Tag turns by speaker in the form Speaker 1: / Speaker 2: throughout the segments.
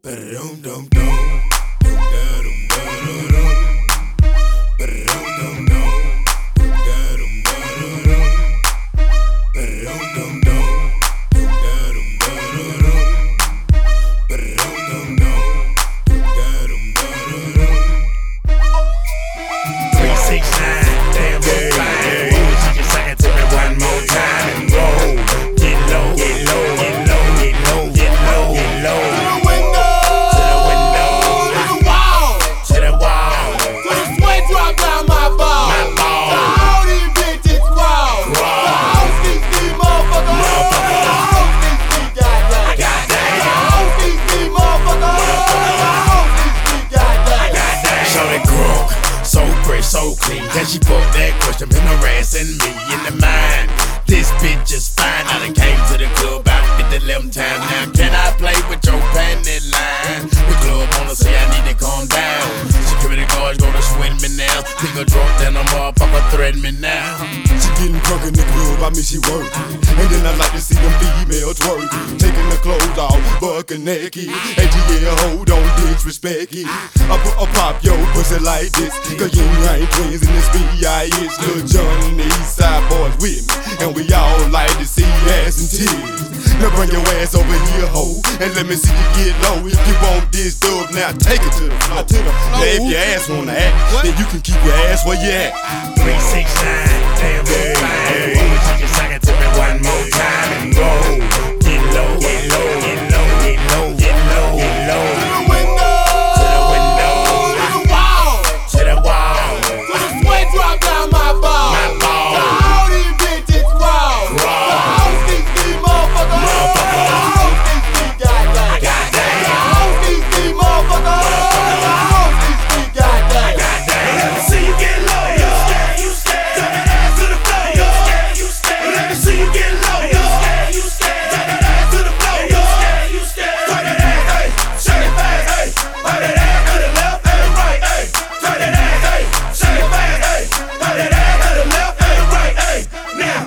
Speaker 1: Can she fuck that question, been harassing me in the mind? This bitch is fine, I done came to the club about 50-11 times. Now can I play with your panty line? The club wanna say I need to calm down. Security guards gonna swing me now. Think a drunk, then a motherfucker threaten me now.
Speaker 2: She getting crunk in the club, I mean she work. And then I like to see them females twerk. Taking the clothes off, bucking naked. ATL, hold on, disrespect it. I pop your pussy like this, cause you ain't twins in this B.I.S. Lil Jon and the East Side boys with me, and we all like to see ass and titties. Now bring your ass over here, ho, and let me see you get low. If you want this dub, now take it to the floor. Now if your ass wanna act, then you can keep your ass where you at.
Speaker 1: 369, damn good fine. She just suck it to me one more time and go. Get low, get low, get low, get low, get low, get low.
Speaker 2: To the window,
Speaker 1: to the window,
Speaker 2: to the wall,
Speaker 1: to the wall,
Speaker 2: to the sweat drop down my ball.
Speaker 1: my ball.
Speaker 2: To all these bitches raw. To all these motherfuckers. To all these goddamn.
Speaker 1: Goddamn.
Speaker 2: To all these motherfuckers. To all these goddamn.
Speaker 1: Let me see you get low, you scared, you scared. Turn that ass to the floor, you scared, you scared. Let me see you get low, you scared, you scared. Turn that ass to the floor, you scared, you scared. Turn that ass, hey, shake it fast, hey. Turn that ass to the left and the right, hey. Turn that ass, hey, shake it fast, hey. Turn that ass to the left and the right, hey. Now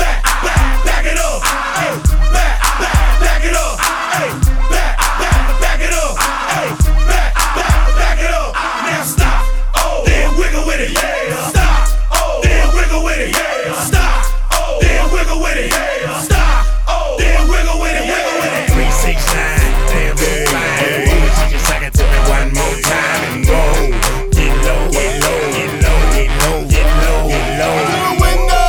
Speaker 1: back it up, hey. Back it up, hey. Back it up, hey. Back it up. Now stop, oh, then wiggle with it, yeah. Stop, oh, then wiggle with it, yeah. Stop, oh, then wiggle with it, yeah. Stop, oh, then wiggle with it, wiggle with it. 369, damn good fine. She just suck it to me one more time and go. Get low, get low, get low, get low, get low, get low.
Speaker 2: To the window,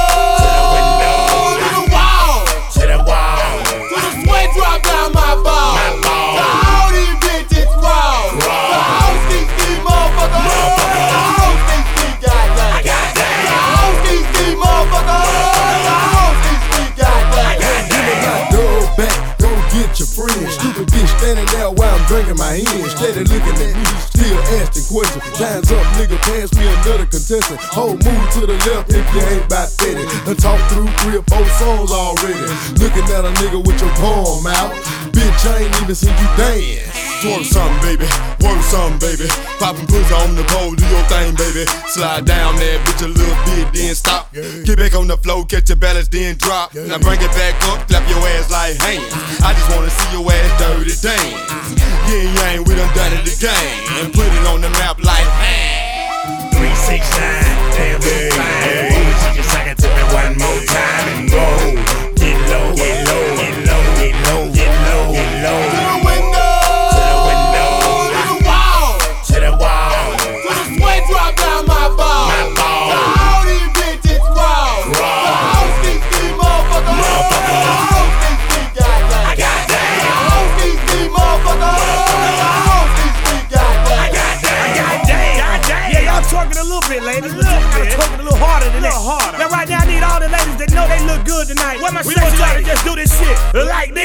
Speaker 2: to the wall,
Speaker 1: To the wall,
Speaker 2: to the sweat drop down my ball.
Speaker 1: my ball.
Speaker 2: To all these bitches raw. To all these motherfuckers. To all these goddamn.
Speaker 1: Goddamn.
Speaker 2: To all these motherfuckers. To all these goddamn.
Speaker 3: Give me my dog back, go get your friend. Stupid bitch standing there while I'm drinking my hand. Steady looking at me, still asking questions. Time's up, nigga, pass me another contestant. Whole move to the left if you ain't about 30. Done talk through 3 or 4 songs already. Looking at a nigga with your palm out. Bitch, I ain't even seen you dance.
Speaker 2: Twerk something, baby. Work something, baby. Poppin' pussy on the pole, do your thing, baby. Slide down there, bitch, a little bit, then stop. Get back on the floor, catch your balance, then drop. Now bring it back up, clap your ass like hands. I just wanna see your ass dirty dance. Yeah, we done done it again. And put it on the map like, hey.
Speaker 1: 369, damn good fine. She just suck it to me one more time and go. Get low, get low, get low, get low, get low, get low.
Speaker 2: To the window,
Speaker 1: To the window,
Speaker 2: to the wall,
Speaker 1: to the wall,
Speaker 2: to the sweat drop down my ball.
Speaker 1: my ball.
Speaker 2: To all these bitches raw. To all these motherfuckers. To all these goddamn.
Speaker 1: Goddamn.
Speaker 2: To all these motherfuckers. To all these goddamn.
Speaker 4: Yeah, y'all twerking a little bit, ladies. Y'all twerking a little harder than that. Now, right now, I need all the ladies that know they look good tonight. We want y'all to just do this shit like